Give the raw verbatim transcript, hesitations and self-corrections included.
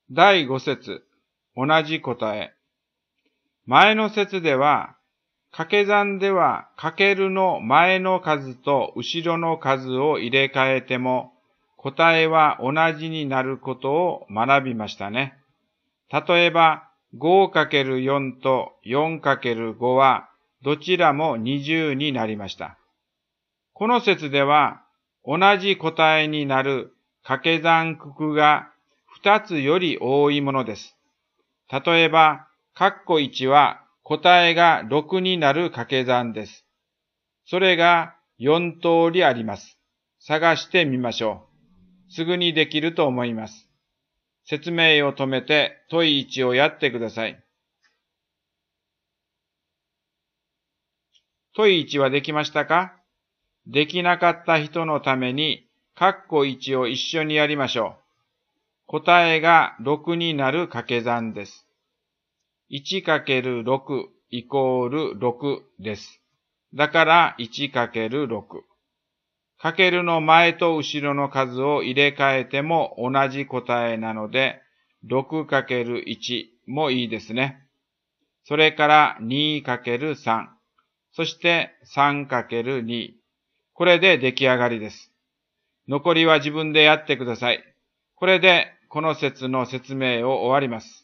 だいご節、同じ答え。前の節では、掛け算ではかけるの前の数と後ろの数を入れ替えても、答えは同じになることを学びましたね。例えば、ごかけるよん と よんかけるご はどちらもにじゅうになりました。この説では、同じ答えになる掛け算九九がふたつより多いものです。例えば、括弧いちは答えがろくになる掛け算です。それがよん通りあります。探してみましょう。すぐにできると思います。説明を止めて問いいちをやってください。問いいちはできましたか？できなかった人のために、括弧いちを一緒にやりましょう。答えがろくになる掛け算です。いちかけるろく イコールろくです。だから いちかけるろく。かけるの前と後ろの数を入れ替えても同じ答えなので、ろくかけるいち もいいですね。それから にかけるさん。そして さんかけるに。これで出来上がりです。残りは自分でやってください。これでこの説の説明を終わります。